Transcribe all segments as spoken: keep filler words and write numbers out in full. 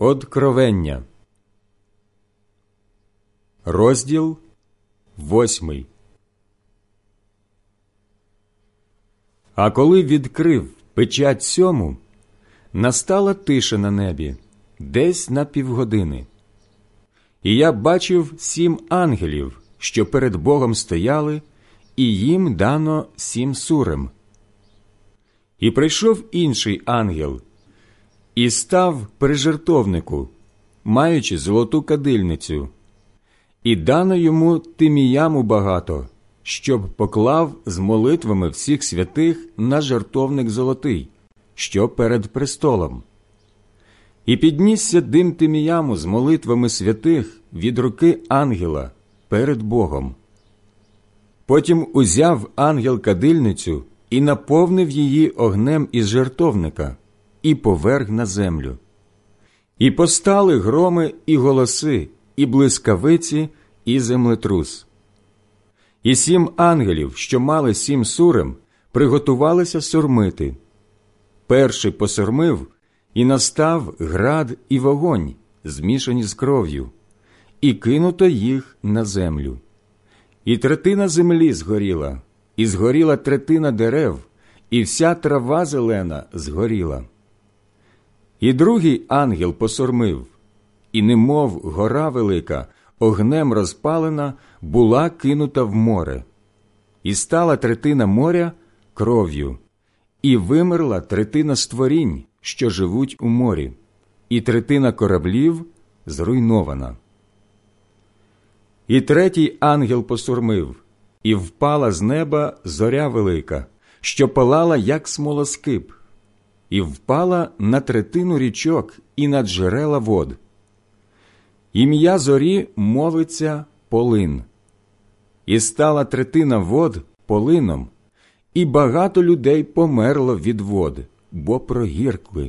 Откровення, розділ восьмий. А коли відкрив печать сьому, настала тиша на небі, десь на півгодини. І я бачив сім ангелів, що перед Богом стояли, і їм дано сім сурем. І прийшов інший ангел, і став при жертовнику, маючи золоту кадильницю, і дано йому тиміяму багато, щоб поклав з молитвами всіх святих на жертовник золотий, що перед престолом. І піднісся дим тиміяму з молитвами святих від руки ангела перед Богом. Потім узяв ангел кадильницю і наповнив її огнем із жертовника, і поверг на землю. І постали громи і голоси, і блискавиці, і землетрус. І сім ангелів, що мали сім сурем, приготувалися сурмити. Перший посурмив, і настав град і вогонь, змішані з кров'ю, і кинуто їх на землю. І третина землі згоріла, і згоріла третина дерев, і вся трава зелена згоріла. І другий ангел посурмив, і немов гора велика, огнем розпалена, була кинута в море. І стала третина моря кров'ю, і вимерла третина створінь, що живуть у морі, і третина кораблів зруйнована. І третій ангел посурмив, і впала з неба зоря велика, що палала, як смолоскип, і впала на третину річок і на джерела вод. Ім'я зорі мовиться Полин. І стала третина вод полином, і багато людей померло від вод, бо прогіркли.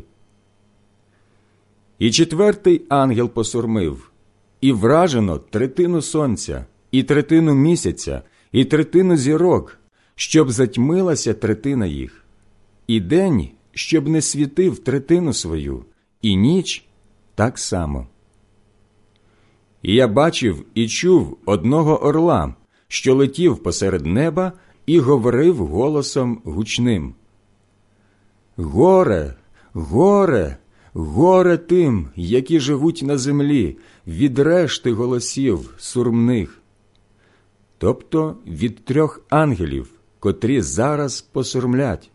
І четвертий ангел посурмив, і вражено третину сонця, і третину місяця, і третину зірок, щоб затьмилася третина їх, і день, щоб не світив третину свою, і ніч так само. І я бачив і чув одного орла, що летів посеред неба і говорив голосом гучним: «Горе, горе, горе тим, які живуть на землі, від решти голосів сурмних!» Тобто від трьох ангелів, котрі зараз посурмлять.